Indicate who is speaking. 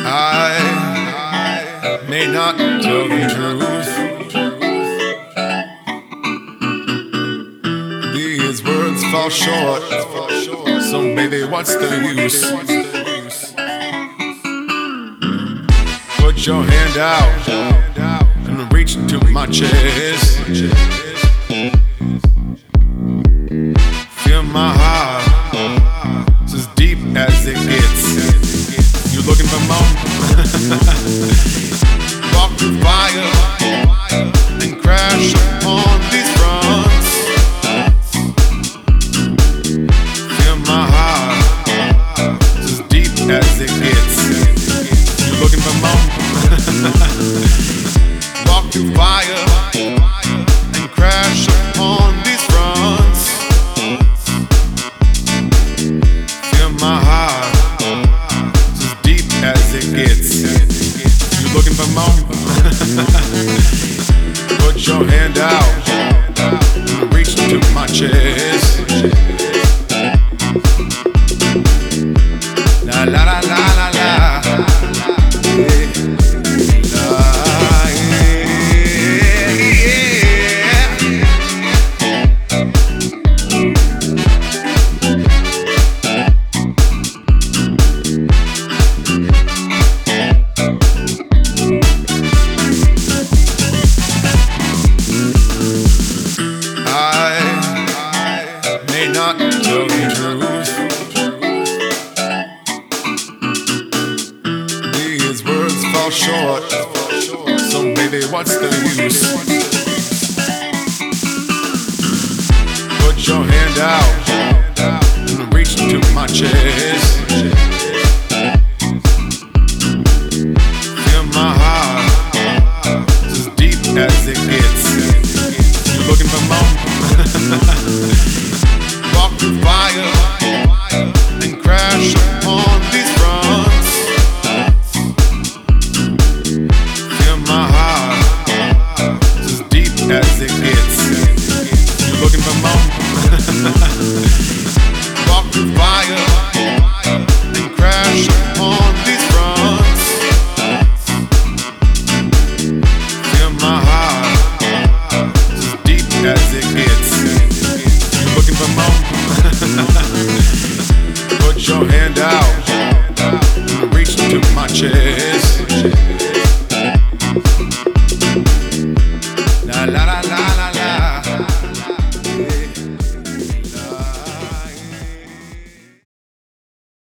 Speaker 1: I may not tell the truth. These words fall short, so baby, what's the use? Put your hand out and reach into my chest. Feel my heart, it's as deep as it gets. You looking for more? Walk through fire and crash upon these fronts. Feel my heart, it's as deep as it gets. You looking for more? Walk through fire and crash upon these fronts. Feel my heart, it's as deep as it gets. You looking for more? Put your hand out and reach into my chest. La la la la la la. Yeah. May not tell the truth. These words fall short, so baby, what's the use? Put your hand out and reach into my chest. Feel my heart, it's as deep as it gets. You looking for more? Walk through fire and crash upon these fronts. Feel my heart, it's as deep as it gets. You looking for more? Walk through fire and crash upon these fronts. Feel my heart, it's as deep as it gets. You looking for more? Put your hand out